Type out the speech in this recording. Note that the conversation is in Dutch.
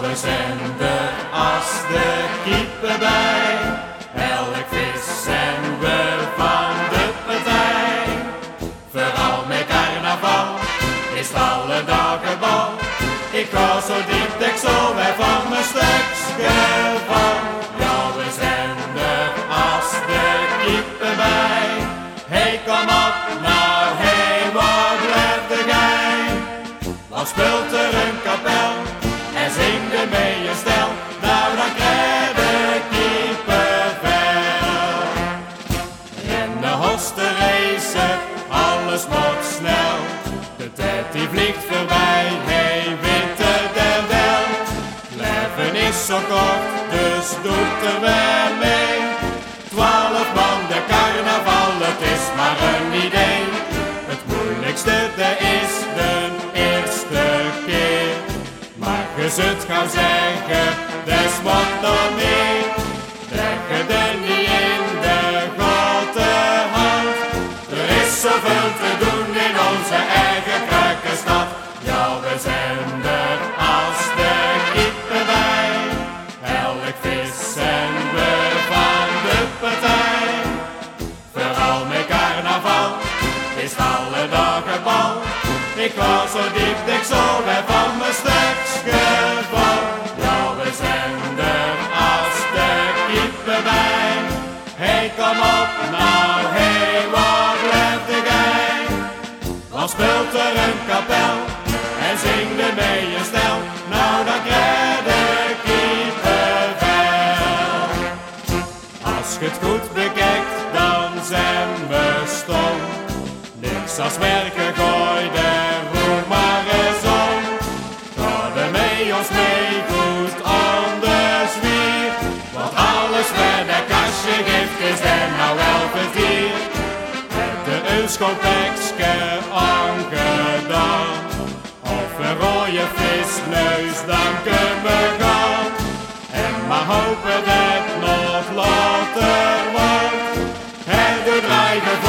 we zijn er als de kiepen bij. Elk vis zijn we van de partij. Vooral met carnaval is het alle dagen bal. Ik ga zo diep, ik zo weer van mijn stukje van. Ja, we zijn er als de kiepen bij. Hey, kom op, nou hey, wat blijft de gein? Wat speelt er een kapel en zingt er mee een stel? Nou, dan krijg de kiepenvel. Rennen, hosten, racen, alles moet snel. De tijd die vliegt voorbij, hey, witte der wel. Leven is zo kort, dus doet er weer mee. 12 man, de carnaval, het is maar een idee. Het moeilijkste, dat is de eerste keer. Maar je zult gauw zeggen, des wat dan meer. Dat je er niet in de grote hand. Er is zoveel te doen in onze eigen kruikenstad. Ja, we zijn er als de kiepen bij. Elk vis zijn we van de partij. Vooral met carnaval is het alle dagen bal. Ik ga zo diep, ik zo weer van mijn stukje van. Ja, we zijn er als de kiepen bij. Hey, kom op, nou hey, wat blijft de gein? Wat speelt er een kapel en zingt er mee een stel? Nou, dan krijg de kiepenvel. Als je het goed bekijkt, dan zijn we stom. Niks als werken, gooi de roem maar eens om. Ga er mee ons mee, goed aan de zwier. Want alles wat de kastje geeft, is er nou wel verdier. Met de euskopekske aangedaan. Of een rode visneus, dan kunnen we gaan. En maar hopen dat het nog later wordt. Het doet dreigen